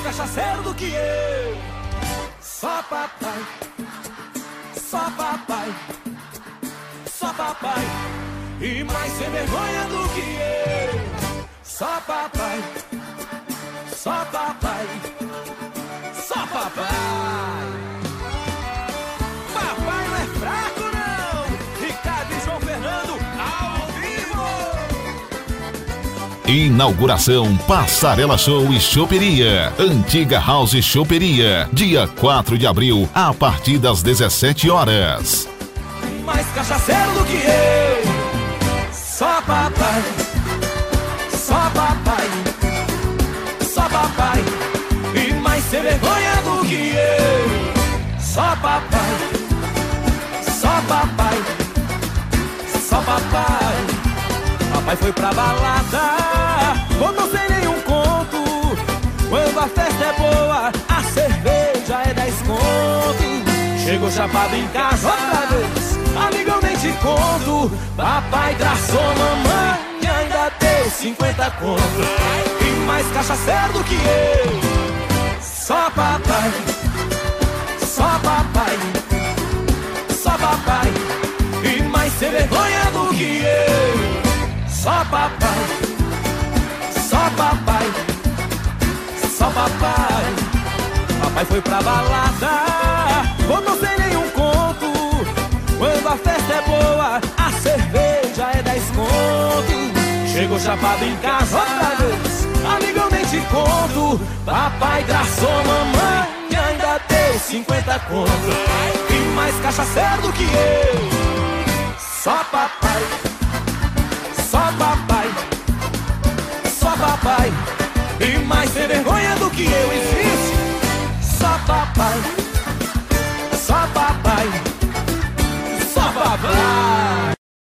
cachaceiro do que eu. Só papai, só papai, só papai, e mais sem vergonha do que eu. Só papai, só papai, só papai. Papai não é fraco não. Ricardo e João Fernando ao vivo. Inauguração Passarela Show e Choperia. Antiga House Choperia. Dia 4 de abril, a partir das 17 horas. Mais cachaceiro do que eu. Só papai, só papai, só papai, e mais sem vergonha do que eu. Só papai, só papai, só papai. Papai foi pra balada, voltou sem nenhum conto. Quando a festa é boa, a cerveja é 10 conto. Chegou chapado em casa outra vez, amigo, nem te conto. Papai traçou mamãe e ainda deu 50 conto. E mais cachaceiro do que eu. Só papai, só papai, só papai, e mais sem vergonha do que eu. Só papai, só papai, só papai. Papai foi pra balada, voltou sem nenhum conto. Quando a festa é boa, a cerveja é 10 conto. Chegou chapado em casa outra vez, amigo, eu nem te conto. Papai traçou mamãe e ainda deu 50 conto. E mais cachaceiro do que eu. Só papai, só papai, só papai, e mais sem vergonha do que eu. Existe só papai,